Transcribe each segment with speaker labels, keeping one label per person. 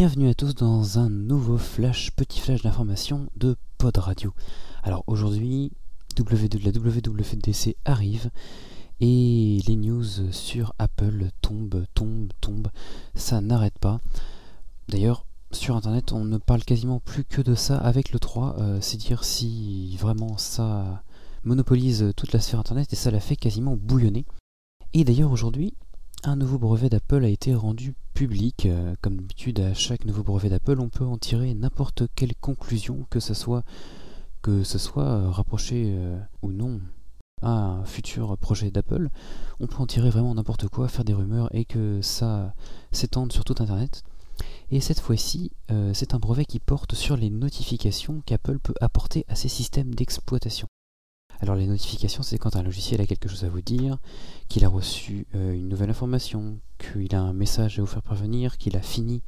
Speaker 1: Bienvenue à tous dans un nouveau petit flash d'information de Pod Radio. Alors aujourd'hui, la WWDC arrive et les news sur Apple tombent, ça n'arrête pas. D'ailleurs, sur internet, on ne parle quasiment plus que de ça avec le 3, c'est dire si vraiment ça monopolise toute la sphère internet et ça la fait quasiment bouillonner. Et d'ailleurs aujourd'hui, un nouveau brevet d'Apple a été rendu public. Comme d'habitude, à chaque nouveau brevet d'Apple, on peut en tirer n'importe quelle conclusion, que ce soit rapproché ou non à un futur projet d'Apple. On peut en tirer vraiment n'importe quoi, faire des rumeurs et que ça s'étende sur tout Internet. Et cette fois-ci, c'est un brevet qui porte sur les notifications qu'Apple peut apporter à ses systèmes d'exploitation. Alors les notifications, c'est quand un logiciel a quelque chose à vous dire, qu'il a reçu une nouvelle information, qu'il a un message à vous faire parvenir, qu'il a fini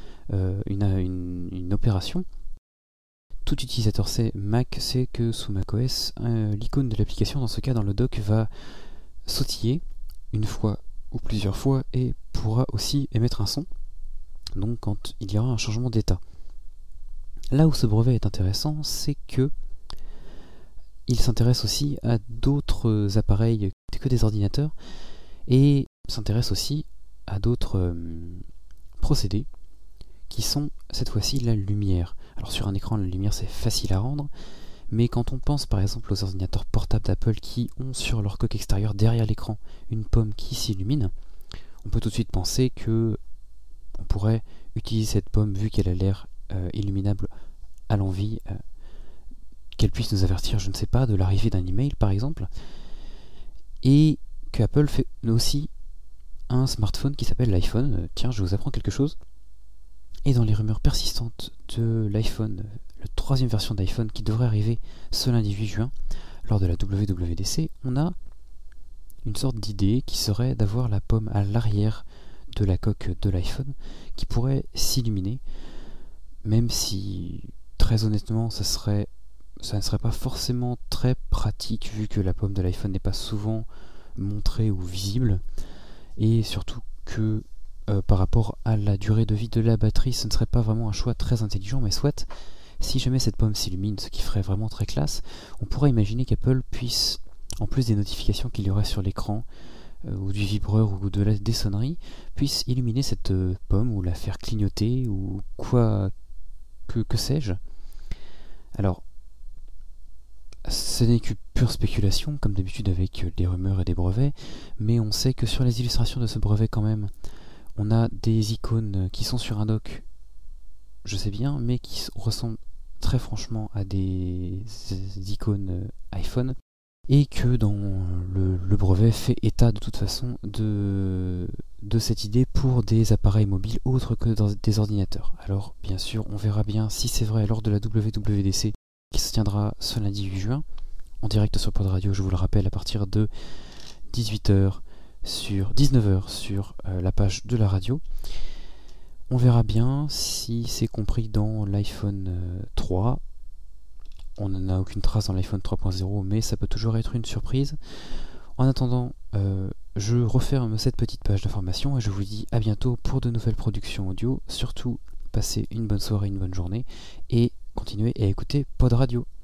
Speaker 1: une opération. Tout utilisateur Mac sait que sous macOS, l'icône de l'application, dans ce cas dans le dock, va sautiller une fois ou plusieurs fois et pourra aussi émettre un son, donc quand il y aura un changement d'état. Là où ce brevet est intéressant, c'est que il s'intéresse aussi à d'autres appareils que des ordinateurs et s'intéresse aussi à d'autres procédés qui sont cette fois-ci la lumière. Alors sur un écran, la lumière c'est facile à rendre, mais quand on pense par exemple aux ordinateurs portables d'Apple qui ont sur leur coque extérieure derrière l'écran une pomme qui s'illumine, on peut tout de suite penser que on pourrait utiliser cette pomme vu qu'elle a l'air illuminable à l'envie, qu'elle puisse nous avertir, je ne sais pas, de l'arrivée d'un email par exemple, et que Apple fait aussi un smartphone qui s'appelle l'iPhone. Tiens, je vous apprends quelque chose. Et dans les rumeurs persistantes de l'iPhone, la troisième version d'iPhone qui devrait arriver ce lundi 8 juin, lors de la WWDC, on a une sorte d'idée qui serait d'avoir la pomme à l'arrière de la coque de l'iPhone qui pourrait s'illuminer, même si, très honnêtement, ça ne serait pas forcément très pratique vu que la pomme de l'iPhone n'est pas souvent montrée ou visible, et surtout que par rapport à la durée de vie de la batterie, ce ne serait pas vraiment un choix très intelligent, mais soit, si jamais cette pomme s'illumine, ce qui ferait vraiment très classe, on pourrait imaginer qu'Apple puisse, en plus des notifications qu'il y aurait sur l'écran, ou du vibreur ou des sonneries, puisse illuminer cette pomme ou la faire clignoter ou quoi que sais-je. Alors, ce n'est que pure spéculation, comme d'habitude avec des rumeurs et des brevets, mais on sait que sur les illustrations de ce brevet quand même, on a des icônes qui sont sur un dock, je sais bien, mais qui ressemblent très franchement à des icônes iPhone, et que dans le brevet fait état de toute façon de cette idée pour des appareils mobiles autres que des ordinateurs. Alors bien sûr, on verra bien si c'est vrai lors de la WWDC, qui se tiendra ce lundi 8 juin, en direct sur Pod Radio, je vous le rappelle, à partir de 19h sur la page de la radio. On verra bien si c'est compris dans l'iPhone 3. On n'en a aucune trace dans l'iPhone 3.0, mais ça peut toujours être une surprise. En attendant, je referme cette petite page d'information et je vous dis à bientôt pour de nouvelles productions audio. Surtout, passez une bonne soirée, une bonne journée et continuez à écouter Pod Radio.